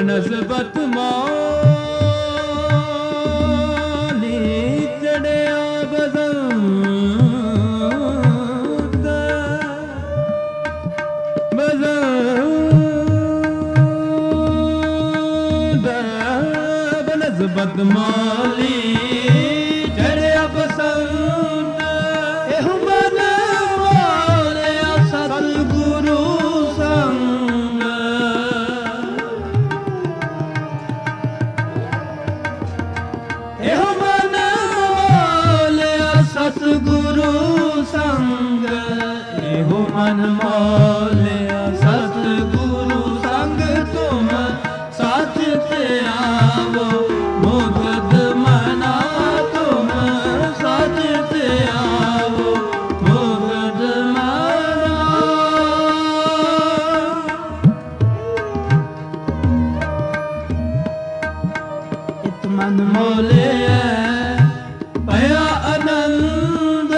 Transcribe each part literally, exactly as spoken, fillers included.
ਬਨਸਬਤ ਮਾਲੀ ਚੜਿਆ ਬਸੰਤ ਬਸੰਤ ਬਨਸਬਤ ਮਾਲੀ ਚੜਿਆ ਬਸੰਤ ਇਹੋ ਮਨ ਮਾਲਿਆ ਸਤਿਗੁਰੂ ਸੰਗ ਇਹੋ ਮਨ ਮਾਲਿਆ ਸਤਿਗੁਰੂ ਸੰਗ ਇਹੋ ਮਨ ਮਾਲਿਆ ਸਤਿਗੁਰੂ ਸੰਗ ਤੁਮ ਸਾਥ ਤੇ ਆਵੋ ਮੁਕਤ ਮਨਾ ਤੁਮ ਸਾਥ ਤੇ ਆਵੋ ਮੁਕਤ ਮਨਾ ਇਤ ਮਨ ਮੋਲਿਆ ਭਇਆ ਆਨੰਦ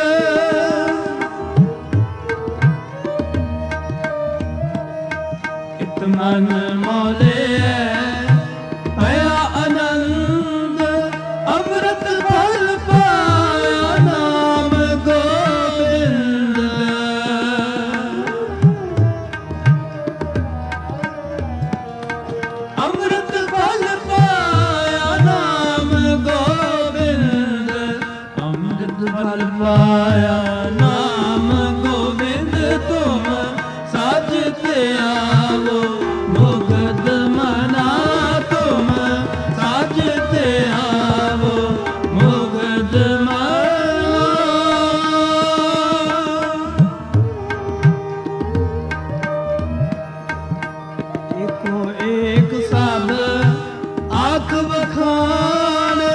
ਇਤ ਮਨ ਮੋਲਿਆ ਭਇਆ ਆਨੰਦ ਅੰਮ੍ਰਿਤ ਫਲ ਪਾਇਆ ਨਾਮ ਗੋਬਿੰਦ ਅੰਮ੍ਰਿਤ ਫਲ ਪਾਇਆ ਨਾਮ ਗੋਬਿੰਦ ਅੰਮ੍ਰਿਤ ਫਲ ਪਾਇਆ ਨਾਮ ਗੋਬਿੰਦ ਤੁਮ ਸਾਜ ਤੇ ਆਵੋ ਮੁਕਤ ਮਨਾ ਤੁਮ ਸਾਜ ਤੇ ਆਵੋ ਮੁਕਤ ਮਨਾ ਏਕੋ ਏਕ ਸਭ ਆਖ ਵਖਾਣੇ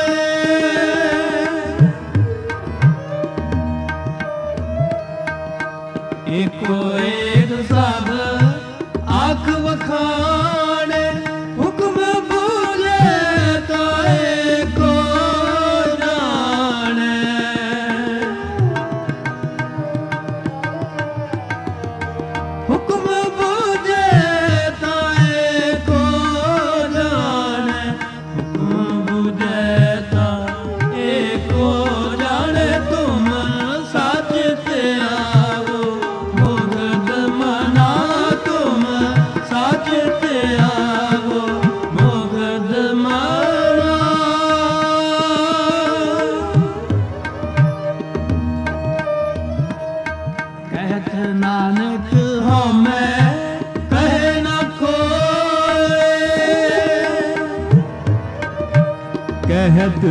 ਏਕੋ ਏਕ ਸਭ ਆਖ ਵਖਾਣੇ ਹੁਕਮ ਬੂਝੇ ਤਾ ਏਕੋ ਜਾਣੇ ਹੁਕਮ ਬੂਝੇ ਤਾ ਏਕੋ ਜਾਣੇ ਹੁਕਮ ਬੂਝੇ ਤਾ ਏਕੋ ਜਾਣੇ ਤੁਮ ਸੱਚ ਤੇ ਆਵੋ ਮੁਕਤ ਮਨਾ ਤੁਮ ਸੱਚ ਤੇ ਆਵੋ ਮੁਕਤ ਮਨਾ ਕਹਿਤ ਨਾਨਕ ਹਉਮੈ ਕਹੇ ਨਾ ਕੋਇ ਕਹਿਤ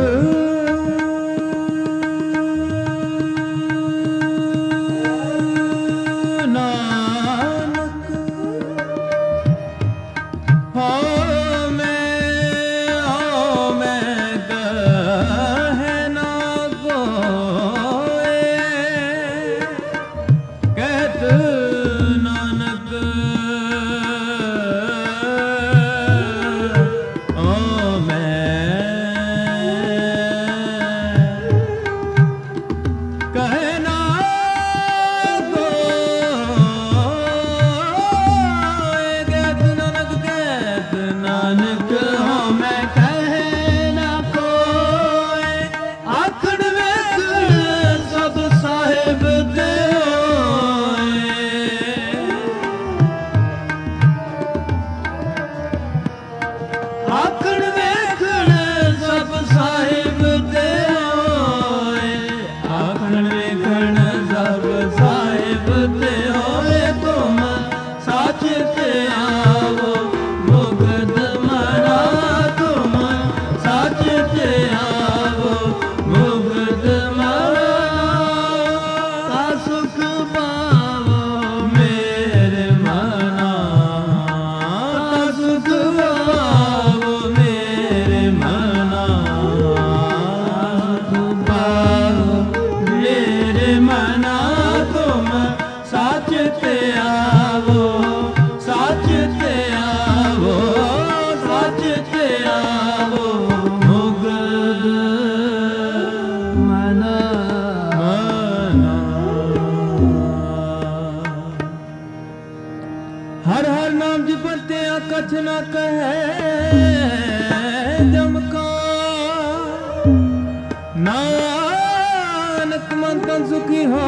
ਨਾਨਕ ਹਉਮੈ ਹਉਮੈ ਕਹੈ ਨਾ ਕੋਇ ਕਹਿਤ ਨਾਨਕ ਹਉਮੈ ਕਹੈ ਨਾ ਕੋਇ ਕਹਿਤ ਨਾਨਕ ਕਹਿਤ ਨਾਨਕ ਹਉਮੈ ਕਹੈ ਨਾ ਕੋਇ ਆਖਣ ਵੇਖਣ ਸਭ ਸਾਹਿਬ ਤੇ ਹੋਏ ਆਖਣ ਵੇਖਣ ਸਭ ਸਾਹਿਬ ਤੇ ਹੋਏ ਆਖਣ ਵੇਖਣ ਸਭ ਸਾਹਿਬ ਤੇ ਹੋਏ ਤੁਮ ਸੱਚ ਤੇ ਆਵੋ ਮੁਕਤ ਮਨਾ ਤੁਮ ਸੱਚ ਤੇ ਆਵੋ ਮੁਕਤ ਮਨਾ ਤਾ ਸੁਖ ਪਾਵੋ ਮੇਰੇ ਮਨਾ ਤਾ ਸੁਖ ਪਾਵੋ ਮੇਰੇ ਮਨਾ ਸੁਖ ਪਾਵੋ ਮੇਰੇ ਮਨਾ ਤੁਮ ਸੱਚ ਤੇ ਆਵੋ ਸੱਚ ਤੇ ਆਵੋ ਸੱਚ ਤੇ ਆਵੋ ਮੁਕਤ ਮਨਾ ਮਨਾ बतिया कछ न कहे जमका नानक मन तन सुखी हो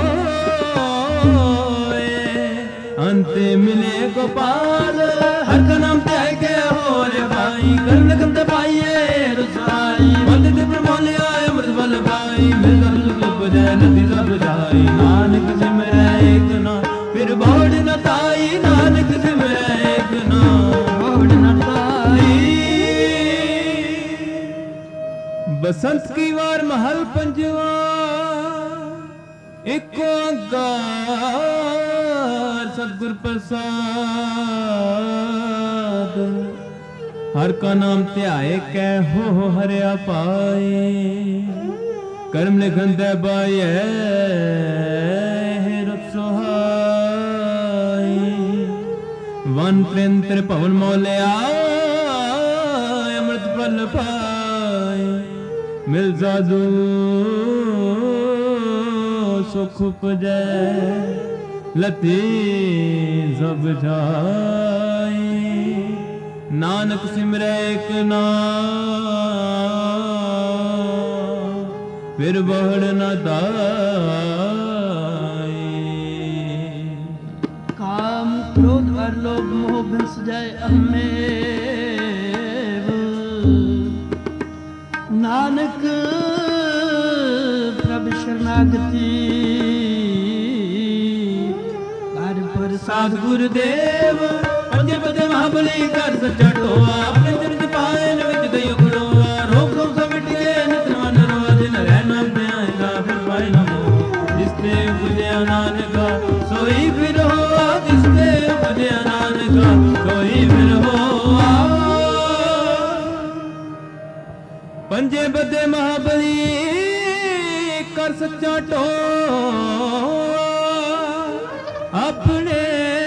अंते मिले गोपाल हर का नाम त्याग के हो रे भाई करन कंद पाइए रसाई बंद दे प्रमोल आए अमृत बल भाई मिल गल बजाय नदी सब जाई नानक सिमरै एक ना फिर बोड़ न ताई नानक सिमरै एक ना बोड़ न ताई। बसंत की वार महल पंजवा एक अंगार सतगुर प्रसाद हर का नाम त्याए कै हो हरिया पाए कर्म लिखन दे बाए रसोहाय वन प्रेंत्र पवन मोलिया अमृत फल पाए मिल जादू सुख उपजै लती सब जाए नानक सिमरै एक नाम फिर बढ़ न दाए। काम क्रोध और लोभ मोह भिंस जाए अहमेव नानक प्रभु शरणागति साध गुरुदेव पंजे पदे महाबली कर सच्चा टोआ अपने चरण पायन विच गयो खड़ोआ रोग रोग सब मिट गए नित मन रोज न रहना आएगा फिर पाए न हो जिसते उपजया नानका सोई फिर हो जिसते उपजया नानका सोई फिर हो। पंजे पदे महाबली कर सच्चा टोआ अपने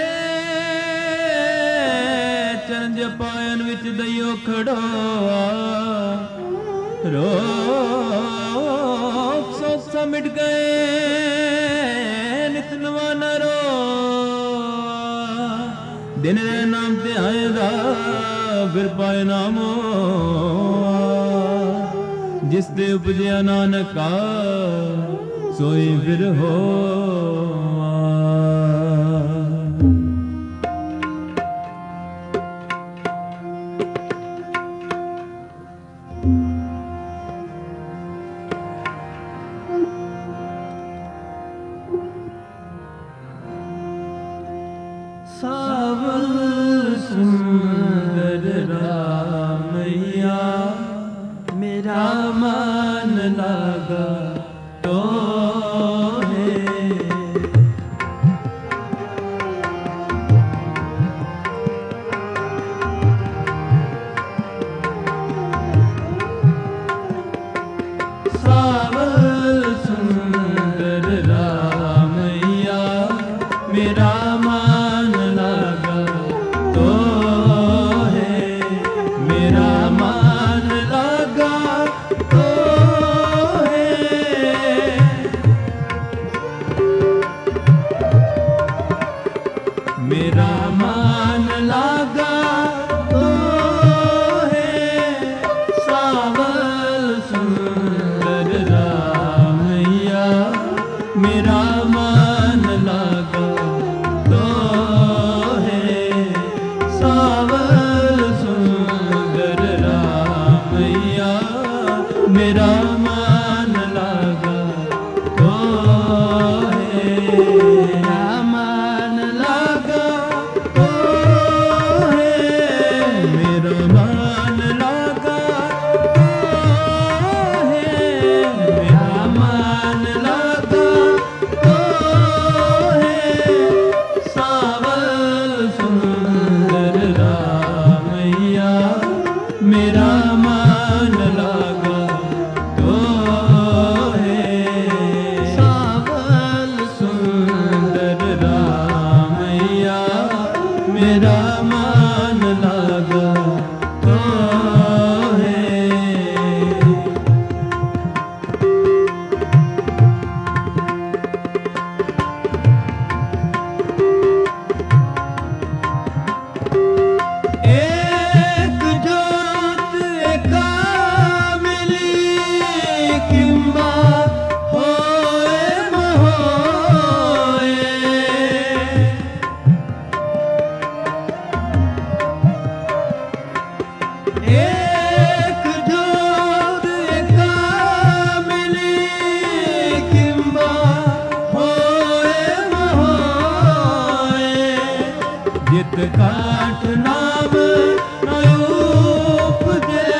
चरण पायन विच दइयो खड़ोआ रोग सो समिट गए नित नवा न रोआ दिन रे नाम ते आएगा फिर पाए नामो जिस दे उपजया नानका सोई फिर हो। सावल सुंदर रामैया मेरा मन लागा तो है सावल सुंदर रामैया मेरा मन लागा तो है मेरा मन लागा तो है मेरा मन लागा तो है सावल सुंदर रामैया मेरा मन लागा तो है सावल सुंदर रामैया मेरा मन लागा तो है मेरा मन लागा तो काठ नाम न उपजे,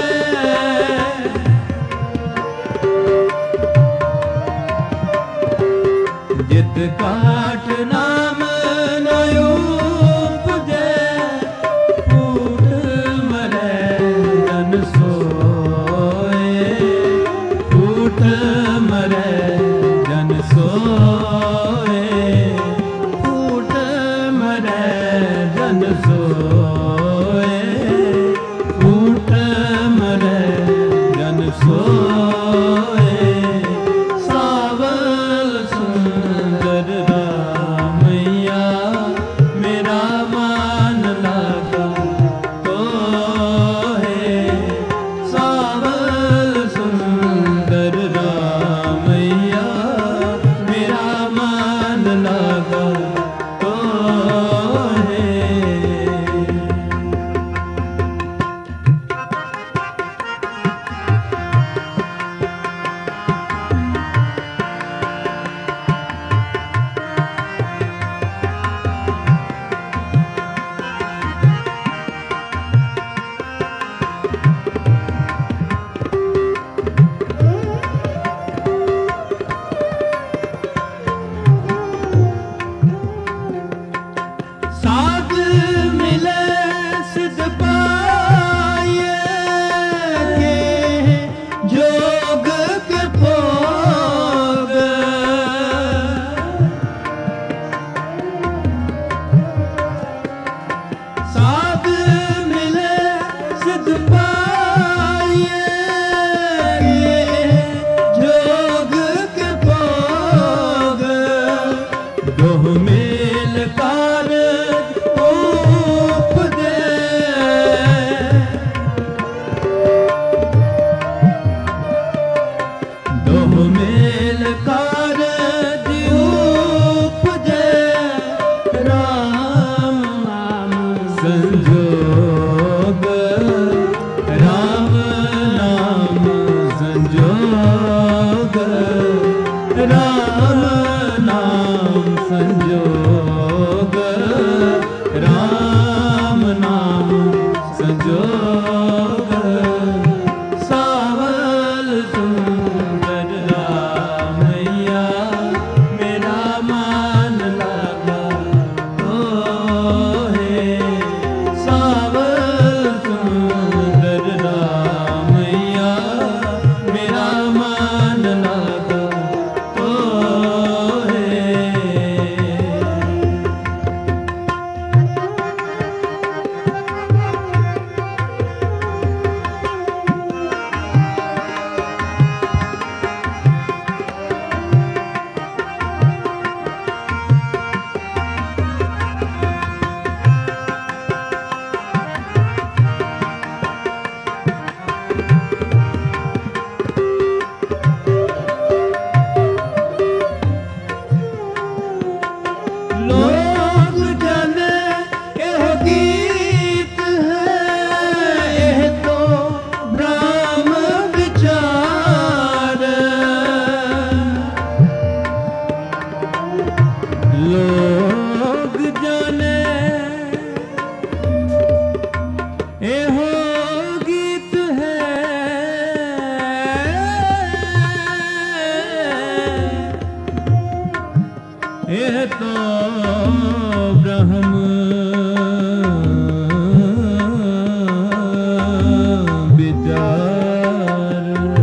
जित काठ नाम न उपजे, फूट मरे जन सोए, फूट मरे जन सोए, फूट मरे जन सोए, फूट मरे जन सोए। सावल सुंदर रामैया मेरा मान लागा तो है, सावल सुंदर रामैया मेरा मान लागा तो है। साध मिले सिद्ध पाए के जोग के भोग, साध मिले सिद्ध पाए के जोग के भोग, दोह मेल कार उपजे, दोह मेल कार उपजे, राम नाम संजोग, राम नाम संजोग, राम नाम संजोग, राम नाम संजोग। सावल सुंदर रामैया मेरा मान लागा तो है, सावल सुंदर रामैया मेरा मान लागा तो है। लोग जाने यह गीत है, यह तो ब्रह्म विचार, लोग जाने यह गीत है, यह तो ब्रह्म विचार,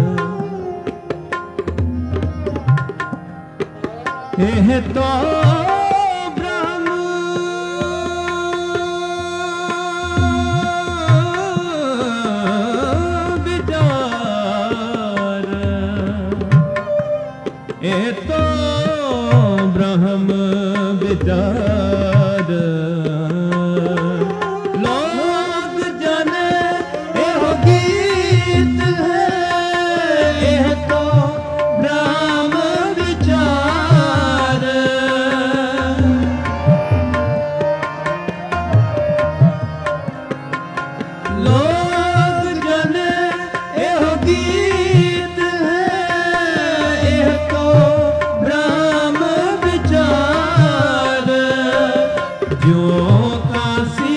यह तो ब्रह्म विचार, यह तो ब्रह्म विचार। लोग जाने यह गीत है, यह तो ब्रह्म विचार, लोग जाने यह गीत है, यह तो ब्रह्म विचार। जो काशी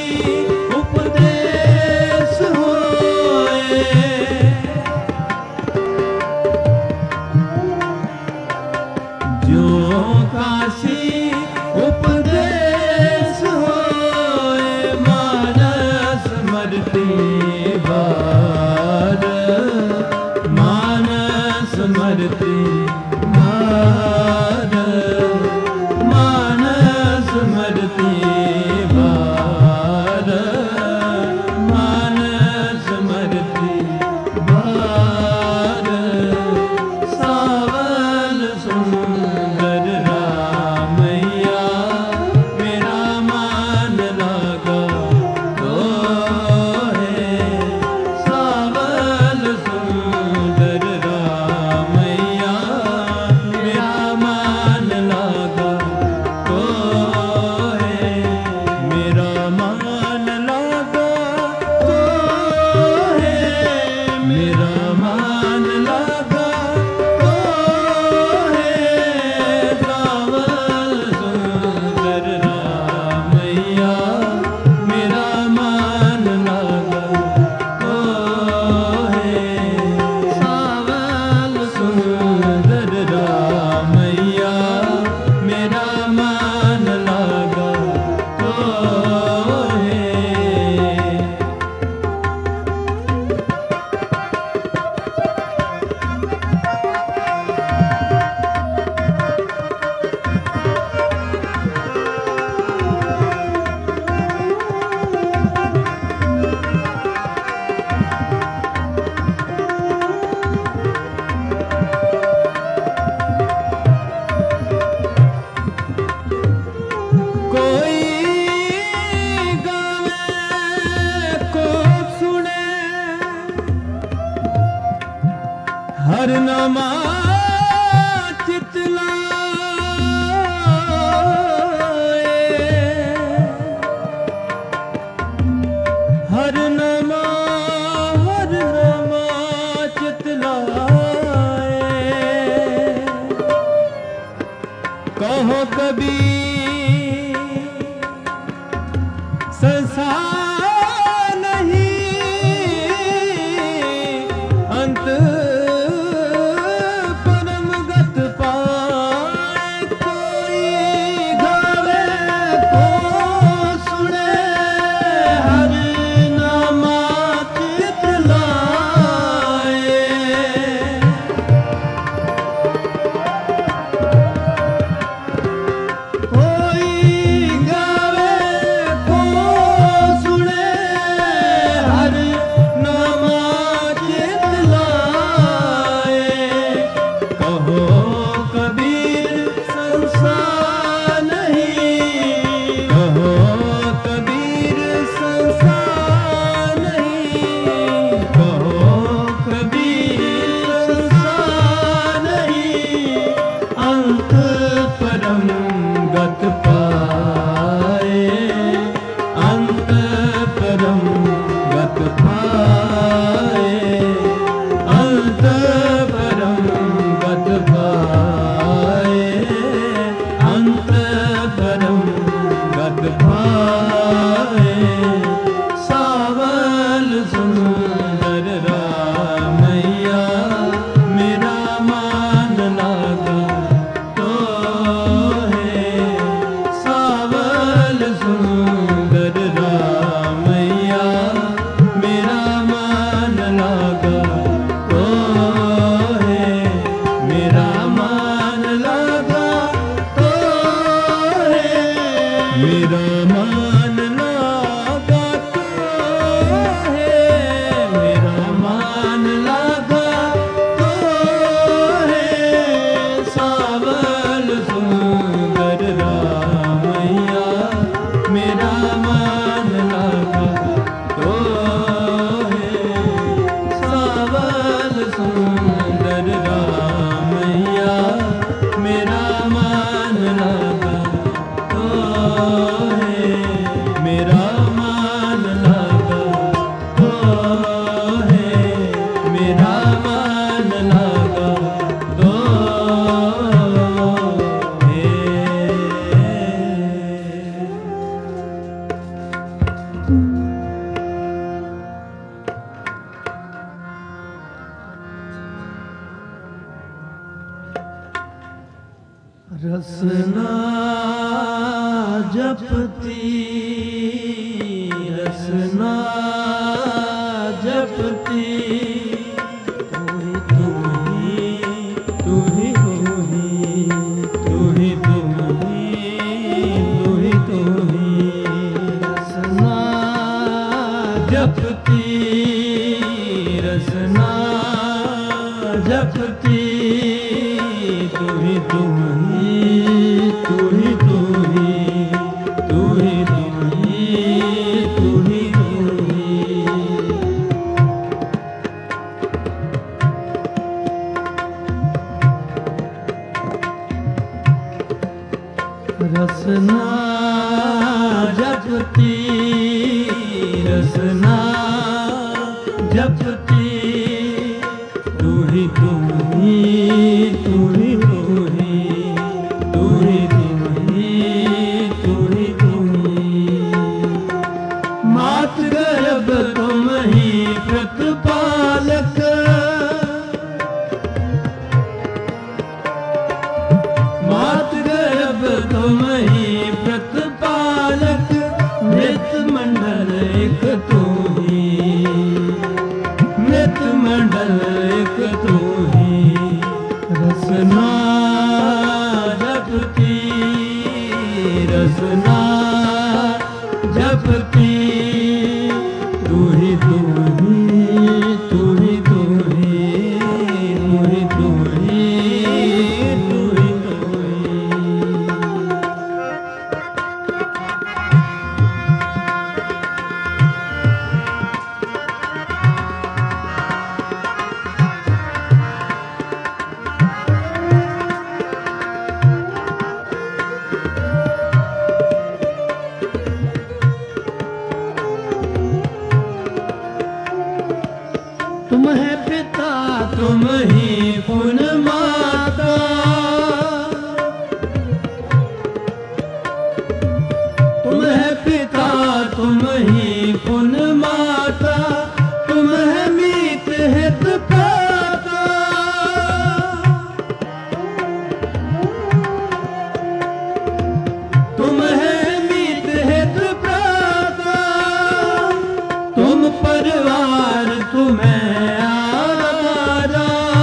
कोई गावे को सुने हर नमा कहो कभी संसार नहीं अंत परम गत पाए कोई गावे को सुने हर नामा चित लाए रसना जपती रसना जपती तू ही तू ही तू ही तू ही तू ही तू ही रसना जपती रसना जपती तू ही तू रसना जपती रसना जपती तू ही तू ही तू ही तू ही तू ही तू ही तू ही तू ही मात गर्भ तुम ही प्रतिपालक मात गर्भ तुम ही प्रतिपालक मृत मंडल एक तू ही मृत मंडल एक तू ही रसना जपती रसना जपती तू ही तू ही तू ही तू ही तू ही तू ही तू ही तू ही तुम ही पुन माता, तुम है मीत हित प्राता। तुम है मीत हित प्राता, तुम परिवार तुम्हें आधारा।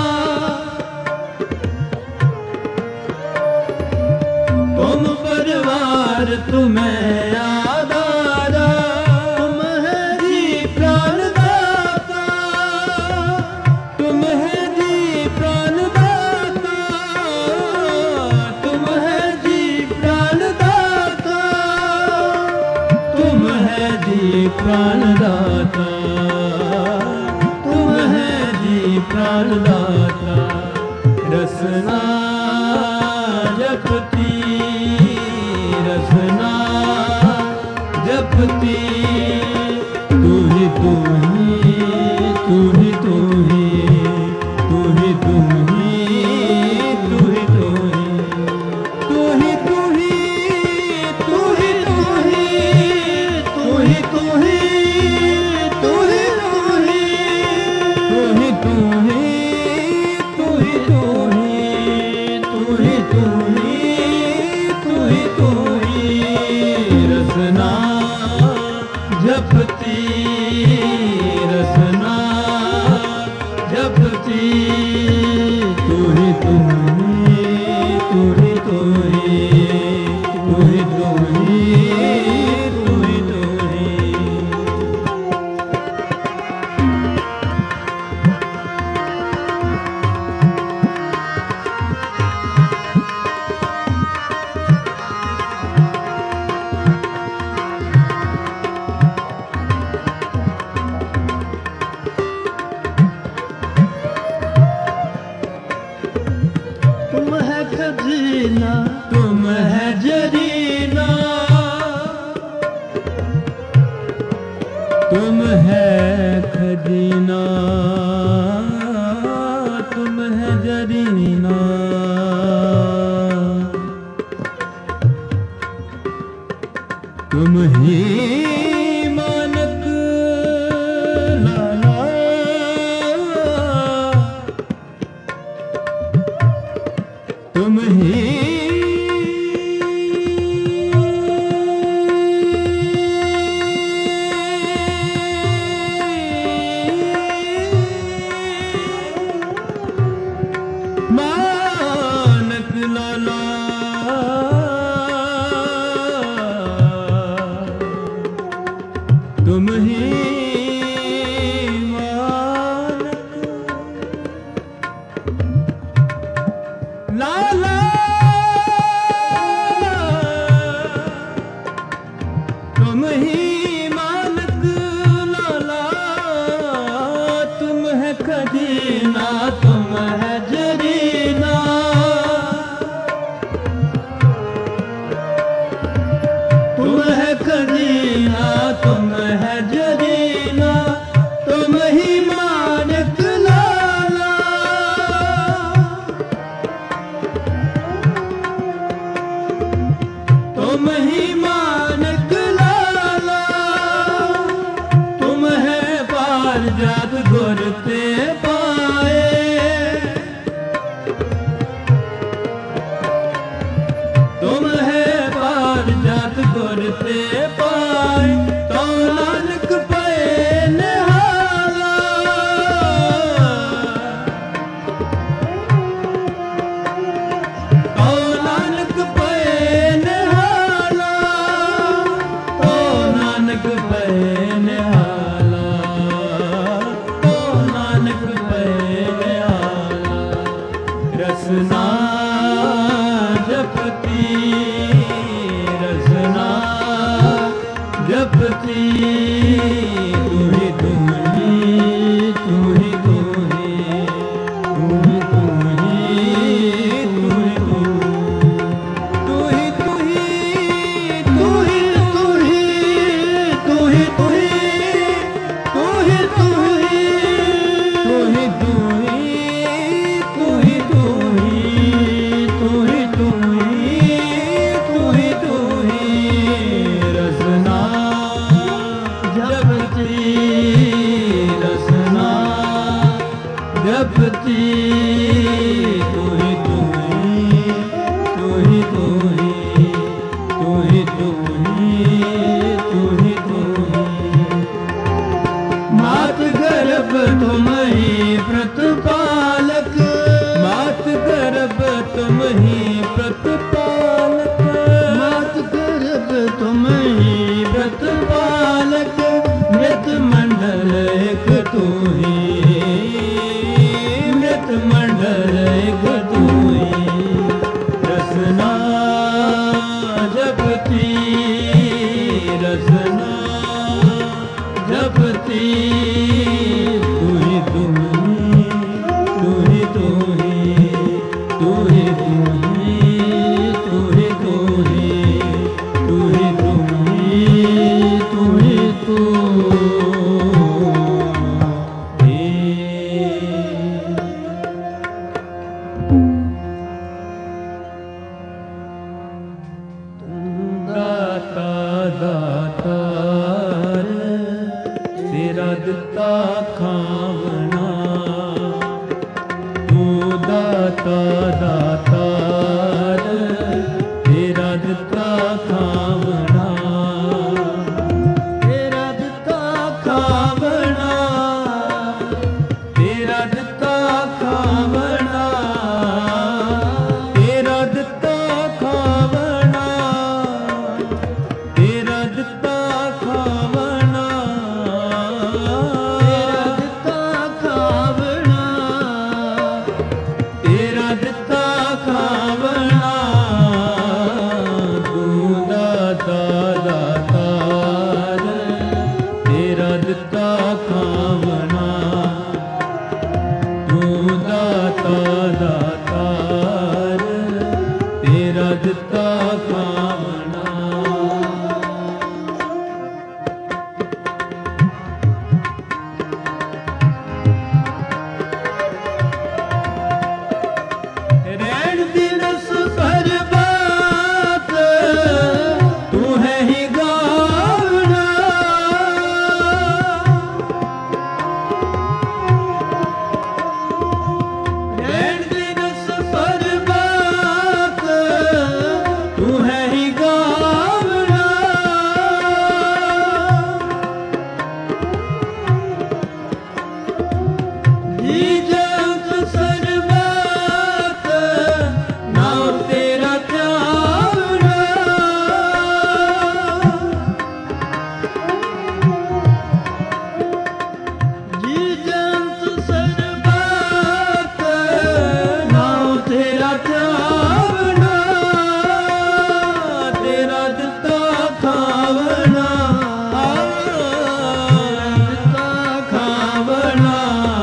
तुम परिवार तुम्हें आधारा, तुम है जी प्राणदाता, तुम है जी प्राणदाता, तुम है जी प्राणदाता, तुम है जी प्राणदाता, तुम है जी प्राणदाता। रसना जपती, रसना जपती, तू ही तू ही, तू ही तू ही, तू ही तू ही, तू ही तू ही, तू ही तू ही, तू ही तू ही, तू ही तू ही, तू ही तू ही, तू ही तू ही, तू ही तू ही, तू ही तू ही, तू ही तू ही। रसना जपती, रसना जपती, तू ही तू ही, तू ही तू ही, तू ही तू ही, तू ही तू ही। तुम है खजीना, तुम है जरीना, तुम है खजीना, तुम है जरीना। तुम ही मानक लाला, तुम ही मानक लाला, तुम ही मानक लाला। तुम ही मानक लाला, तुम है खजीना, तुम है जरीना। तुम है खजीना, तुम है जरीना, तुम ही मानक लाला। तुम ही मानक लाला, तुम है पारिजात गुर ते पाए। तुम है पारिजात गुर ते पाए, तो नानक पे निहाला। तो नानक पे निहाला, तो नानक पे निहाला, तो नानक पे निहाला। रसना जपती, रसना ਹੀ ਤੂੰ ਹੀ ਤੂੰ ਹੀ ਤੂੰ ਹੀ ਮਾਤ ਗਰਭ ਤੁਮ ਹੀ ਪ੍ਰਤਪਾਲਕ ਮਾਤ ਗਰਭ ਤੁਮ ਹੀ ਪ੍ਰਤਪਾਲਕ ਮਾਤ ਗਰਭ ਤੁਮ ਹੀ ਪ੍ਰਤਪਾਲਕ ਮ੍ਰਿਤ ਮੰਡਲ ਇੱਕ ਤੂੰ ਹੀ ਮ੍ਰਿਤ ਮੰਡਲ ਇੱਕ ਤੂੰ ਹੀ ਰਸਨਾ ਜਪਤੀ ਰਸਨਾ ਜਪਤੀ ਤੂੰ ਹੀ ਤੂੰ ਹੀ ਤੂੰ ਹੀ ਤੂੰ ਹੀ ਤੂੰ ਹੀ ਤੂੰ ਹੀ ਤੂੰ ਹੀ ਤੂੰ ਹੀ ਤੂੰ ਹੀ ਤੂੰ ਹੀ ਤੂੰ ਹੀ ਤੂੰ ਦਿੱਤਾ ਖਾਵਣਾ ਤੂੰ ਦਾਤਾ ਦਾਤਾਰ ਤੇਰਾ ਦਿੱਤਾ ਖਾਵਣਾ ਤੇਰਾ ਦਿੱਤਾ ਖਾਵਣਾ ਤੇਰਾ ਦਿੱਤਾ ਖਾਵਣਾ ਤੇਰਾ ਦਿੱਤਾ ਖਾਵਣਾ ਤੇਰਾ ਦਿੱਤਾ ਖਾਵਣਾ ਤੇਰਾ ਦਿੱਤਾ ਖਾਵਣਾ ਤੂੰ ਦਾਤਾ ਦਾਤਾਰ ਤੇਰਾ ਦਿੱਤਾ ਖਾਵਣਾ ਤੂੰ ਦਾਤਾ ਦਾਤਾਰ ਤੇਰਾ ਦਿੱਤਾ ਖਾਵਣਾ ਰਹਿਣ ਦੀ ਰਸ ਪਰਬਾਤ ਤੂੰ ਹੈ ਹੀ ਗਾਵਣਾ ਰਹਿਣ ਦੀ ਰਸ ਪਰਬਾਤ ਤੂੰ ਹੈ ਹੀ ਗਾਵਣਾ ਜੀ ਜੰਤ ਸਰਬਾਤ ਨਾਮ ਤੇਰਾ ਧਿਆਵਣਾ ਜੀ ਜੰਤ ਸਰਬਾਤ ਨਾਮ ਤੇਰਾ ਧਿਆਵਣਾ ਤੇਰਾ ਦਿੱਤਾ ਖਾਵਣਾ ਦਿੱਤਾ ਖਾਵਣਾ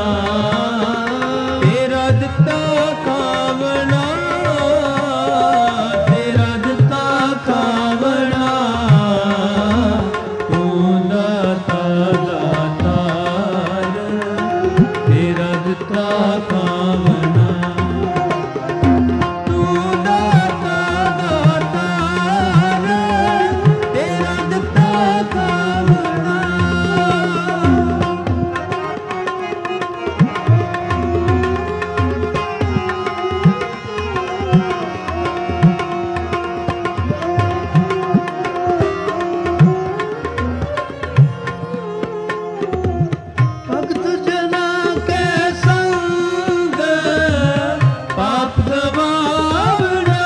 ਤੇਰਾ ਦਿੱਤਾ ਖਾਵਣਾ ਤੇਰਾ ਦਿੱਤਾ ਖਾਵਣਾ ਤੂੰ ਦਾਤਾ ਦਾਤਾਰ ਤੇਰਾ ਦਿੱਤਾ ਖਾਵਣਾ ਤੂੰ ਦਾਤਾ ਦਾਤਾਰ ਤੇਰਾ ਦਿੱਤਾ ਖਾਵਣਾ ਭਗਤ ਜਨਾ ਕੈ ਸੰਗ ਪਾਪ ਗਵਾਵਣਾ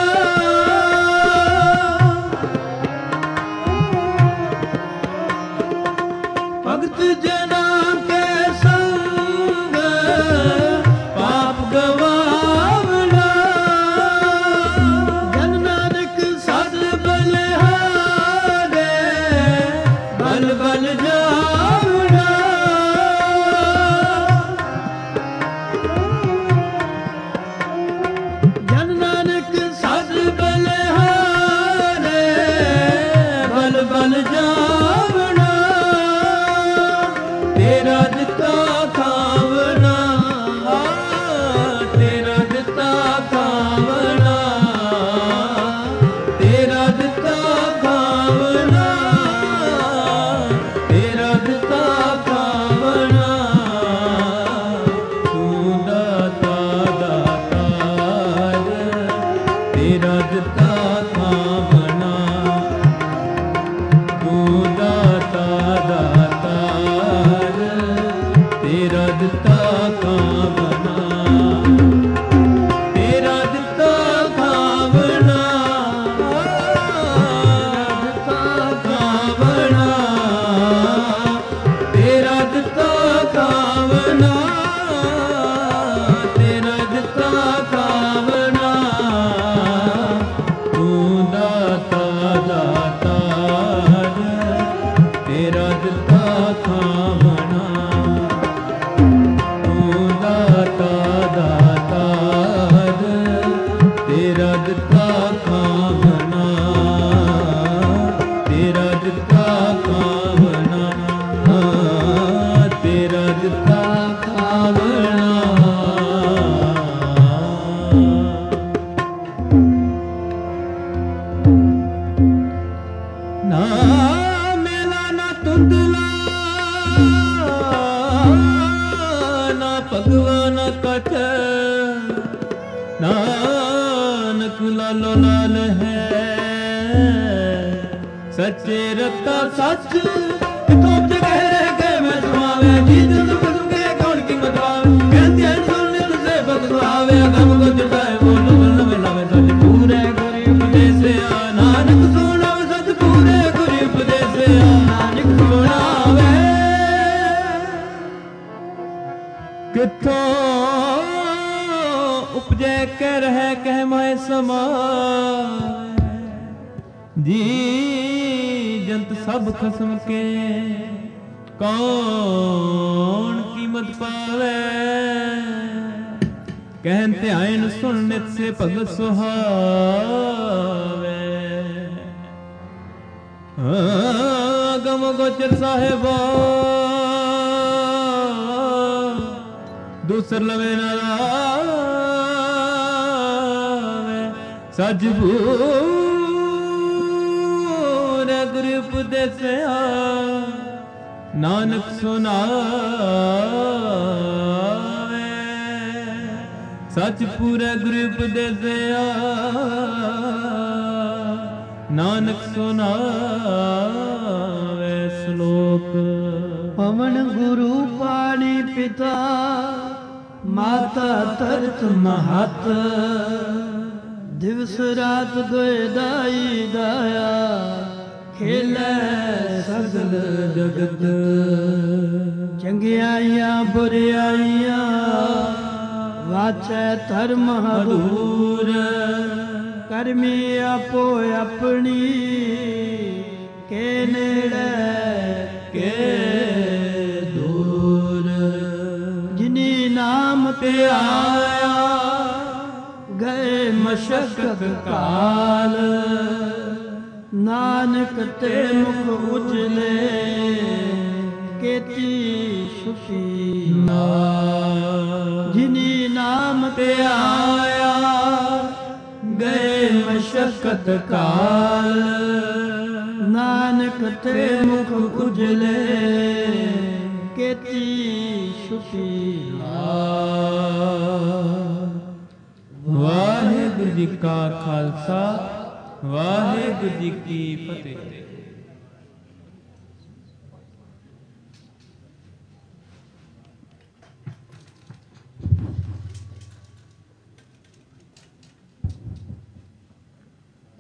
ਭਗਤ ਜਨਾ ਕੈ ਸੰਗ ਪਾਪ ਗਵਾਵਣਾ ਜਨ ਨਾਨਕ ਸਦ ਬਲਿਹਾਰੇ ਬਲ ਬਲ ਜਾਵਣਾ ਜਨ ਨਾਨਕ ਸਦ ਬਲਿਹਾਰੇ ਬਲ ਬਲ ਜਾਵਣਾ ਤੇਰਾ ਦਿੱਤਾ ਖਾਵਣਾ ਤੇਰਾ ਦਿੱਤਾ ਖਾਵਣਾ ਤੇਰਾ ਦਿੱਤਾ ਖਾਵਣਾ ਤੇਰਾ ਦਿੱਤਾ ਖਾਵਣਾ ਤੂੰ ਦਾਤਾ ਦਾਤਾਰ ਤੇਰਾ ਦਿੱਤਾ ਖਾਵਣਾ ਨਾ ਮੇਲਾ ਨਾ ਤੁੰਦਲਾ ਨਾ ਭਗਵਾ ਨਾ ਕਟ ਨਾਨਕ ਲਾਲੋ ਲਾਲ ਹੈ ਸੱਚੇ ਰਤਾ ਸੱਚ ਕਿਥੋਂ ਜਗਹਿ ਰਹਿ ਕੇ ਮੈਂ ਸੁਆਵੇ ਜੀ ਜਦ ਬਦੁਗੇ ਕੌਣ ਕੀ ਮਤਵਾਵੇ ਕਹਿੰਦੇ ਹਨ ਸੁਣਨੇ ਸੇ ਬਦਵਾਵੇ ਅਗਮ ਕੋ ਜਟਾਏ ਬੋਲ ਨਵੇਂ ਨਵੇਂ ਸੱਚ ਪੂਰੇ ਗੁਰੀ ਉਪਦੇਸਿਆ ਨਾਨਕ ਸੁਣਾਵੇ ਸੱਚ ਪੂਰੇ ਗੁਰੀ ਉਪਦੇਸਿਆ ਨਾਨਕ ਸੁਣਾਵੇ ਕਿਥੋਂ ਉਪਜੈ ਕਹਿ ਰਹਿ ਕਹਿ ਮਾਇ ਸਮਾਏ ਜੀ ਜੰਤ ਸਭ ਖਸਮ ਕੇ ਕੌਣ ਕੀਮਤ ਪਾਵੇ ਕਹਿਨ ਧਿਆਨ ਸੁਣ ਨਿਤ ਸੇ ਭਗਤ ਸੁਹਾਵੇ ਗਮ ਗੋਚਰ ਸਾਹਿਬਾ ਦੂਸਰ ਲਵੇ ਨਾ ਲਾਵੇ ਸੱਚ ਪੂਰਾ ਗੁਰੂ ਉਪਦੇਸਿਆ ਨਾਨਕ ਸੁਣਾਵੇ ਸੱਚ ਪੂਰਾ ਗੁਰੂ ਉਪਦੇਸਿਆ ਨਾਨਕ ਸੁਣਾਵੇ ਸ਼ਲੋਕ ਪਵਨ ਗੁਰੂ ਪਾਣੀ ਪਿਤਾ ਮਾਤਾ ਤਰਤ ਮਹਤ ਦਿਵਸ ਰਾਤ ਦੋਇ ਦਾਈ ਦਾਇਆ ਖੇਲੇ ਸਗਲ ਜਗਤ ਚੰਗਿਆਈਆਂ ਬੁਰਿਆਈਆਂ ਵਾਚੈ ਧਰਮ ਹਦੂਰ ਕਰਮੀ ਆਪੋ ਆਪਣੀ ਕੇ ਨੇੜੇ ਕੇ ਦੂਰ ਜਿਨੀ ਨਾਮ ਤੇ ਆਇਆ ਗਏ ਮਸ਼ਕਤ ਕਾਲ ਨਾਨਕ ਤੇ ਮੁਖ ਉਜਲੇ ਕੀਤੀ ਸੁਖੀ ਨਾਮ ਜਿਨੀ ਨਾਮ ਤੇ ਆਇਆ ਗਏ ਮਸ਼ਕਤ ਕਾਲ ਨਾਨਕ ਤੇ ਮੁਖ ਉਜਲੇ ਕੀਤੀ ਸੁਖੀ ਵਾਹਿਗੁਰੂ ਜੀ ਕਾ ਖਾਲਸਾ ਵਾਹਿਗੁਰੂ ਜੀ ਕੀ ਫਤਿਹ।